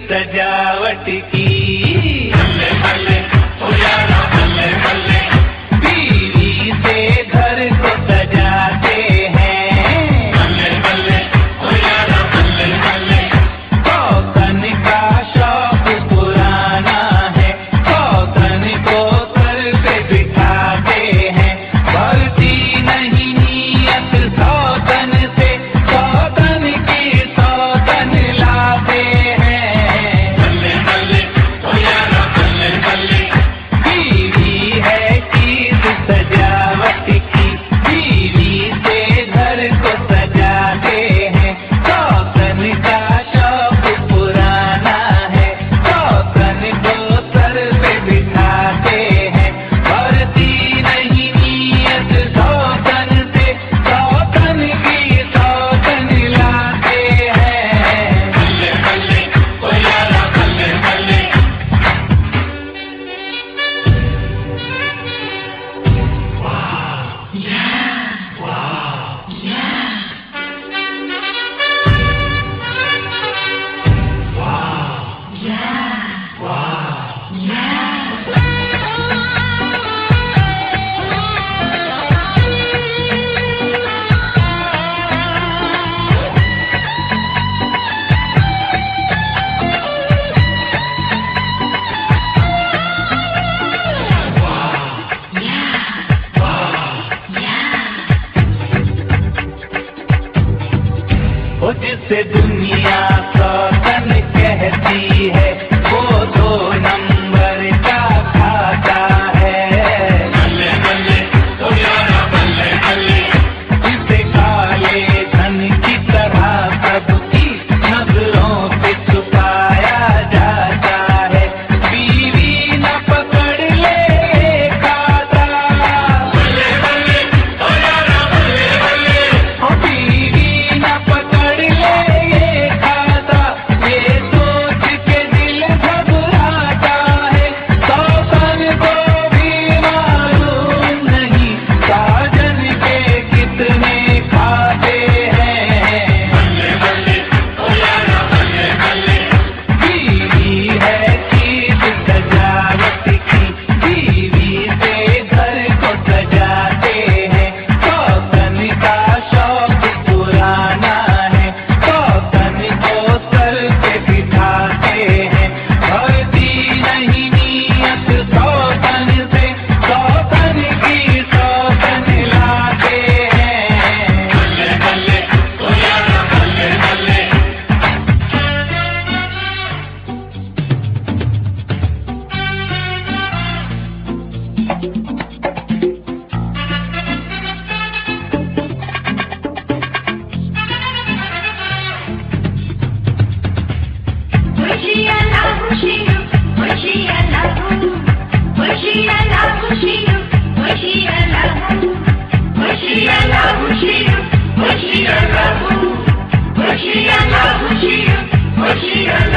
सजावट की। बल्ले बल्ले ओ यारा बल्ले बल्ले, बीवी से घर को सजाते हैं। बल्ले बल्ले ओ यारा बल्ले बल्ले, कौतन का शौक पुराना है, कौतन को सर पे बिठाते हैं। भरती नहीं नीयत सौतन से, सौतन की सौतन लाते हैं। बल्ले बल्ले ओ यारा बल्ले बल्ले, बीवी है चीज सजावट की, बीवी से घर को सजाते हैं। सौतन का शौक पुराना है, सौतन को सर पे बिठाते हैं। भरती नहीं नीयत सौतन से, सौतन की सौतन लाते हैं। बल्ले बल्ले ओ यारा बल्ले बल्ले। वो जिसे दुनिया सौतन कहती है, वो 2 नंबर का खाता है। बल्ले बल्ले ओ यारा बल्ले बल्ले, जिसे काले धन की तरह सबकी नजरों से छुपाया जाता है। बीवी न पकड़ ले खाता। बल्ले बल्ले ओ यारा बल्ले बल्ले, ओ बीवी न पकड़ ले खाता, ये सोच के दिल घबराता है। सौतन को भी मालूम नहीं साजन के कितने खाते हैं। बल्ले बल्ले ओ यारा बल्ले बल्ले, बीवी है चीज सजावट की, बीवी से घर को सजाते हैं। सौतन का शौक पुराना है, सौतन को सर पे बिठाते हैं। भरती नहीं नीयत सौतन से, सौतन की सौतन लाते हैं। बल्ले बल्ले ओ यारा बल्ले बल्ले। Hoşçakalın.